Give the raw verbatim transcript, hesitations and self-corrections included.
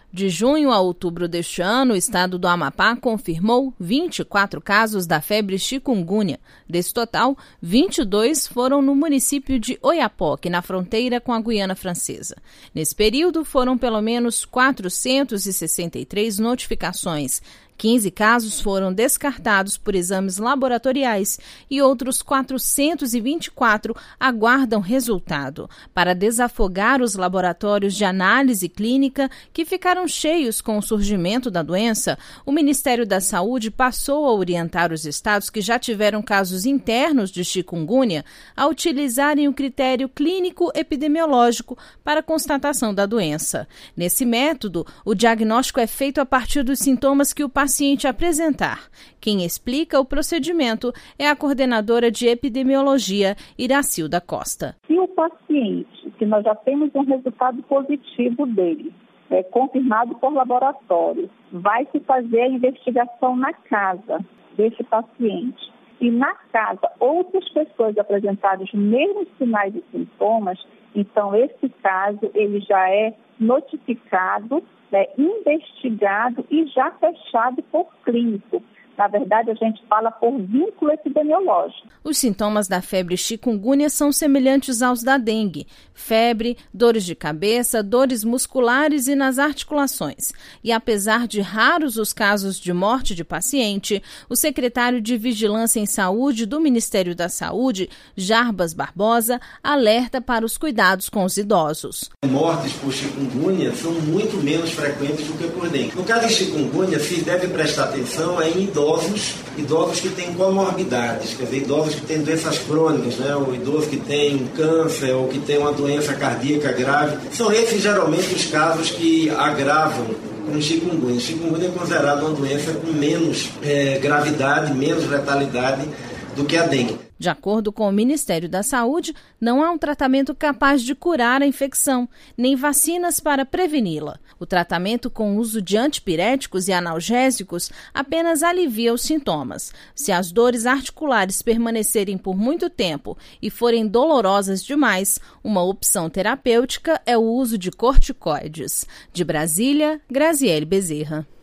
De junho a outubro deste ano, o estado do Amapá confirmou vinte e quatro casos da febre chikungunya. Desse total, vinte e dois foram no município de Oiapoque, na fronteira com a Guiana Francesa. Nesse período, foram pelo menos quatrocentas e sessenta e três notificações. quinze casos foram descartados por exames laboratoriais e outros quatrocentos e vinte e quatro aguardam resultado. Para desafogar os laboratórios de análise clínica que ficaram cheios com o surgimento da doença, o Ministério da Saúde passou a orientar os estados que já tiveram casos internos de chikungunya a utilizarem o critério clínico-epidemiológico para a constatação da doença. Nesse método, o diagnóstico é feito a partir dos sintomas que o paciente paciente apresentar. Quem explica o procedimento é a coordenadora de epidemiologia, Iracilda Costa. Se o paciente, que nós já temos um resultado positivo dele, é, confirmado por laboratório, vai se fazer a investigação na casa desse paciente. E na casa, outras pessoas apresentarem os mesmos sinais e sintomas, então esse caso ele já é notificado, né, investigado e já fechado por clínico. Na verdade, a gente fala por vínculo epidemiológico. Os sintomas da febre chikungunya são semelhantes aos da dengue: febre, dores de cabeça, dores musculares e nas articulações. E apesar de raros os casos de morte de paciente, o secretário de Vigilância em Saúde do Ministério da Saúde, Jarbas Barbosa, alerta para os cuidados com os idosos. Mortes por chikungunya são muito menos frequentes do que por dengue. No caso de chikungunya, se deve prestar atenção em idosos Idosos, idosos que têm comorbidades, quer dizer, idosos que têm doenças crônicas, né? O idoso que tem um câncer ou que tem uma doença cardíaca grave. São esses geralmente os casos que agravam com chikungunya. Chikungunya é considerado uma doença com menos é, gravidade, menos letalidade do que a dengue. De acordo com o Ministério da Saúde, não há um tratamento capaz de curar a infecção, nem vacinas para preveni-la. O tratamento com uso de antipiréticos e analgésicos apenas alivia os sintomas. Se as dores articulares permanecerem por muito tempo e forem dolorosas demais, uma opção terapêutica é o uso de corticoides. De Brasília, Graziele Bezerra.